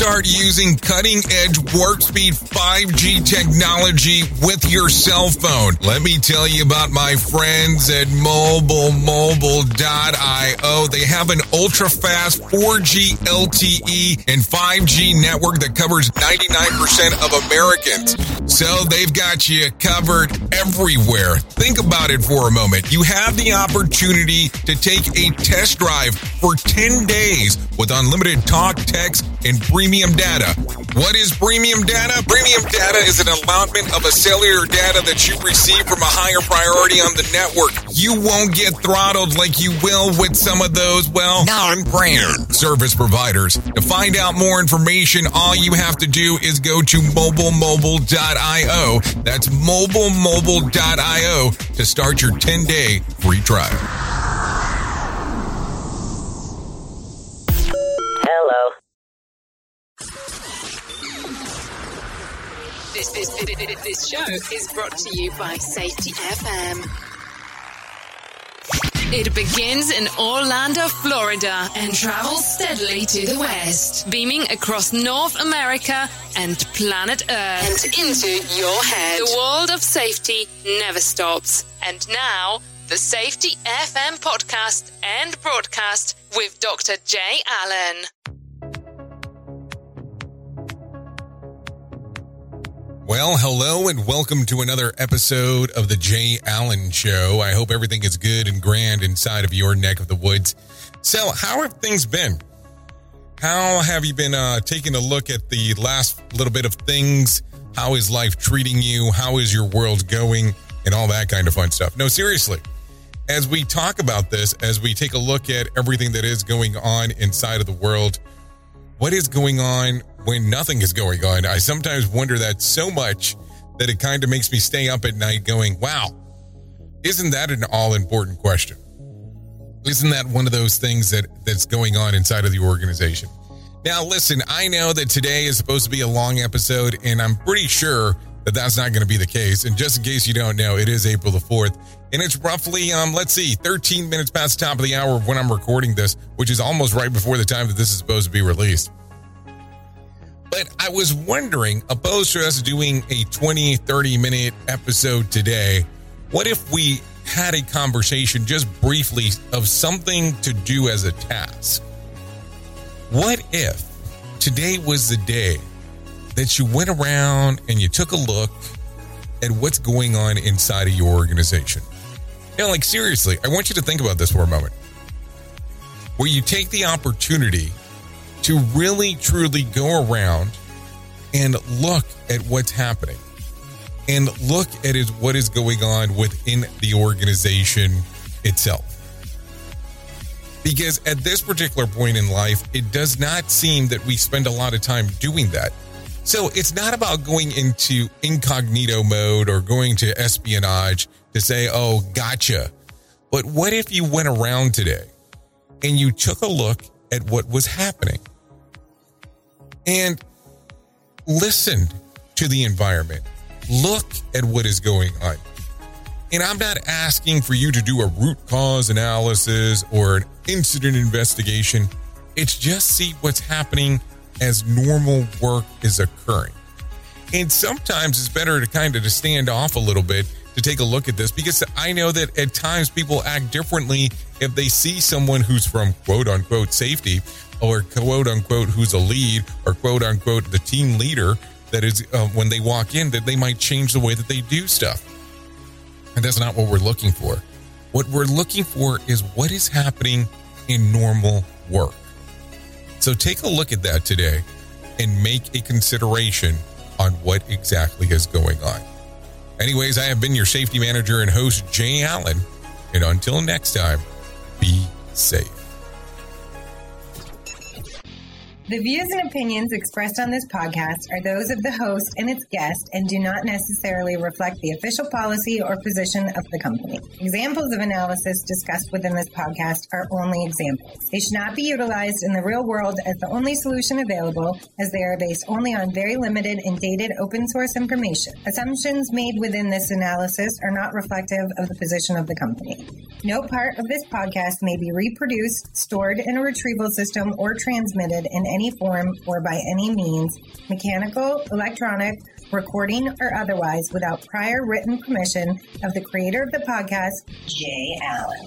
start using cutting-edge warp speed 5G technology with your cell phone. Let me tell you about my friends at MobileMobile.io. They have an ultra-fast 4G LTE and 5G network that covers 99% of Americans. So they've got you covered everywhere. Think about it for a moment. You have the opportunity to take a test drive for 10 days with unlimited talk, text, and premium data. What is premium data? Premium data is an allotment of a cellular data that you receive from a higher priority on the network. You won't get throttled like you will with some of those, non-brand service providers. To find out more information, all you have to do is go to MobileMobile.io. That's MobileMobile.io to start your 10-day free trial. Hello. This show is brought to you by Safety FM. It begins in Orlando, Florida, and travels steadily to the west, beaming across North America and planet Earth and into your head. The world of safety never stops. And now, the Safety FM podcast and broadcast with Dr. Jay Allen. Well, hello and welcome to another episode of the Jay Allen Show. I hope everything is good and grand inside of your neck of the woods. So, how have things been? How have you been taking a look at the last little bit of things? How is life treating you? How is your world going? And all that kind of fun stuff. No, seriously. As we talk about this, as we take a look at everything that is going on inside of the world, what is going on when nothing is going on? I sometimes wonder that so much that it kind of makes me stay up at night going, wow, isn't that an all-important question? Isn't that one of those things that's going on inside of the organization? Now, listen, I know that today is supposed to be a long episode, and I'm pretty sure that that's not going to be the case. And just in case you don't know, it is April the 4th, and it's roughly, 13 minutes past the top of the hour of when I'm recording this, which is almost right before the time that this is supposed to be released. But I was wondering, opposed to us doing a 20, 30-minute episode today, what if we had a conversation just briefly of something to do as a task? What if today was the day that you went around and you took a look at what's going on inside of your organization? Seriously, I want you to think about this for a moment. Where you take the opportunity to really, truly go around and look at what's happening and look at what is going on within the organization itself. Because at this particular point in life, it does not seem that we spend a lot of time doing that. So it's not about going into incognito mode or going to espionage to say, oh, gotcha. But what if you went around today and you took a look at what was happening and listened to the environment, look at what is going on? And I'm not asking for you to do a root cause analysis or an incident investigation. It's just see what's happening as normal work is occurring. And sometimes it's better to kind of to stand off a little bit to take a look at this, because I know that at times people act differently if they see someone who's from quote unquote safety or quote unquote who's a lead or quote unquote the team leader, that is when they walk in, that they might change the way that they do stuff. And that's not what we're looking for. What we're looking for is what is happening in normal work. So take a look at that today and make a consideration on what exactly is going on. Anyways, I have been your safety manager and host, Jay Allen. And until next time, be safe. The views and opinions expressed on this podcast are those of the host and its guest and do not necessarily reflect the official policy or position of the company. Examples of analysis discussed within this podcast are only examples. They should not be utilized in the real world as the only solution available, as they are based only on very limited and dated open source information. Assumptions made within this analysis are not reflective of the position of the company. No part of this podcast may be reproduced, stored in a retrieval system, or transmitted in any any form or by any means, mechanical, electronic, recording, or otherwise, without prior written permission of the creator of the podcast, Jay Allen.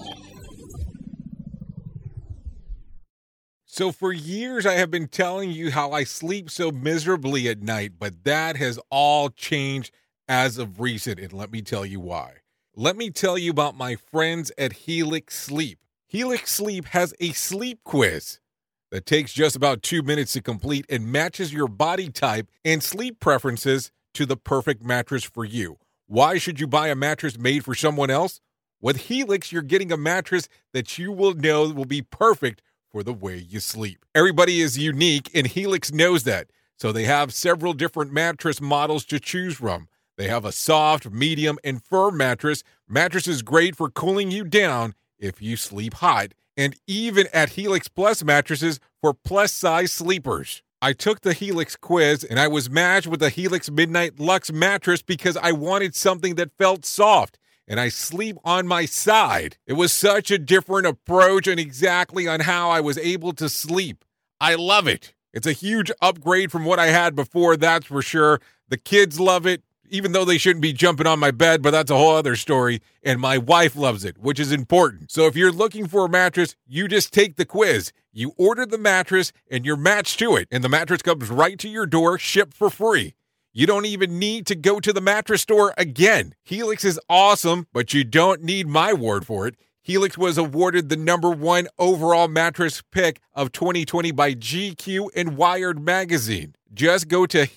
So for years, I have been telling you how I sleep so miserably at night, but that has all changed as of recent, and let me tell you why. Let me tell you about my friends at Helix Sleep. Helix Sleep has a sleep quiz that takes just about 2 minutes to complete and matches your body type and sleep preferences to the perfect mattress for you. Why should you buy a mattress made for someone else? With Helix, you're getting a mattress that you will know will be perfect for the way you sleep. Everybody is unique, and Helix knows that. So they have several different mattress models to choose from. They have a soft, medium, and firm mattress. Mattress is great for cooling you down if you sleep hot. And even at Helix Plus mattresses for plus-size sleepers. I took the Helix quiz, and I was matched with the Helix Midnight Luxe mattress because I wanted something that felt soft. And I sleep on my side. It was such a different approach and exactly on how I was able to sleep. I love it. It's a huge upgrade from what I had before, that's for sure. The kids love it, even though they shouldn't be jumping on my bed, but that's a whole other story. And my wife loves it, which is important. So if you're looking for a mattress, you just take the quiz. You order the mattress, and you're matched to it. And the mattress comes right to your door, shipped for free. You don't even need to go to the mattress store again. Helix is awesome, but you don't need my word for it. Helix was awarded the #1 overall mattress pick of 2020 by GQ and Wired magazine. Just go to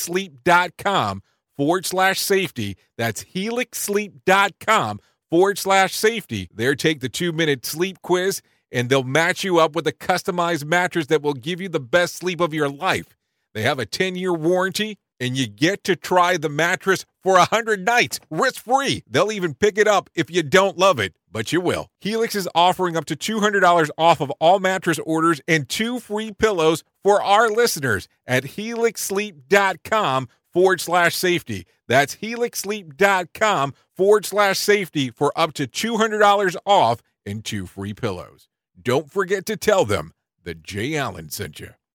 helixsleep.com/safety. That's helixsleep.com/safety. There, take the 2-minute sleep quiz, and they'll match you up with a customized mattress that will give you the best sleep of your life. They have a 10-year warranty, and you get to try the mattress for 100 nights, risk-free. They'll even pick it up if you don't love it, but you will. Helix is offering up to $200 off of all mattress orders and 2 free pillows for our listeners at helixsleep.com/safety. That's helixsleep.com/safety for up to $200 off and 2 free pillows. Don't forget to tell them that Jay Allen sent you.